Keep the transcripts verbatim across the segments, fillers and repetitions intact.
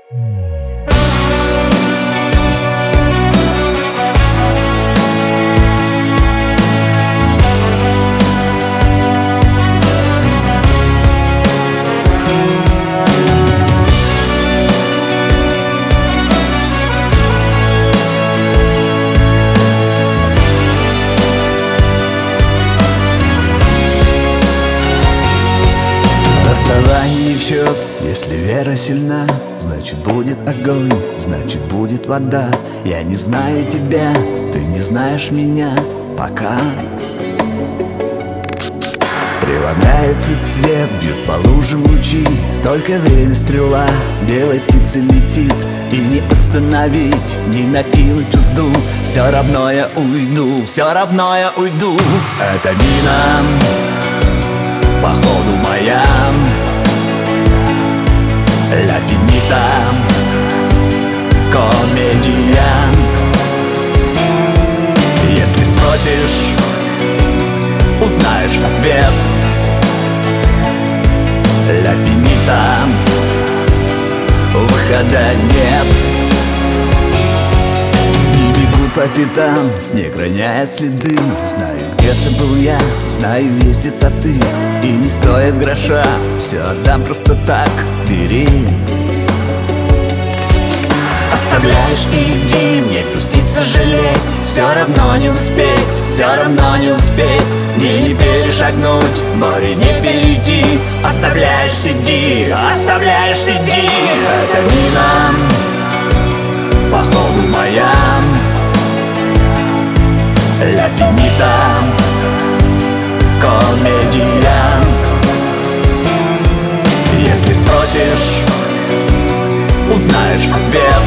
Расставание в счет, если вера сильна, значит будет огонь, значит будет вода. Я не знаю тебя, ты не знаешь меня пока. Преломляется свет, бьют по лужам лучи, только время стрела белой птицы летит. И не остановить, не накинуть узду, все равно я уйду, все равно я уйду. Это мина, походу моя, ля финита, комедия. Если спросишь, узнаешь ответ. Ля финита, выхода нет. И бегут по пятам, снег роняя следы. Знаю, где-то был я, знаю, ездит, а ты. И не стоит гроша, все отдам просто так, бери. Оставляешь, иди, мне грустить, сожалеть. Все равно не успеть, все равно не успеть. Мне не перешагнуть, море не перейти. Оставляешь, иди, оставляешь, иди. Это мина, походу моя, ля финита, комедия. Если спросишь, узнаешь ответ.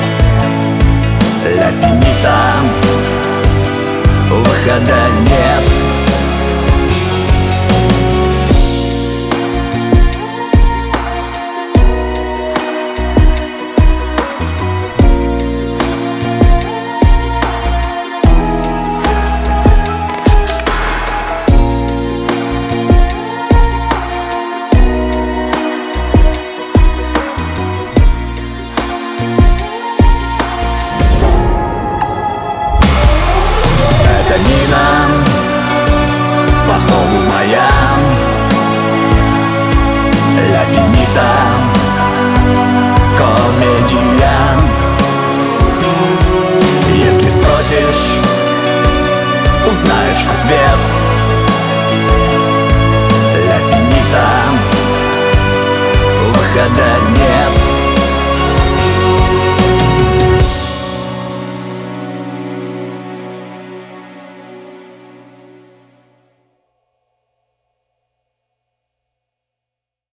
Ля финита, выхода нет.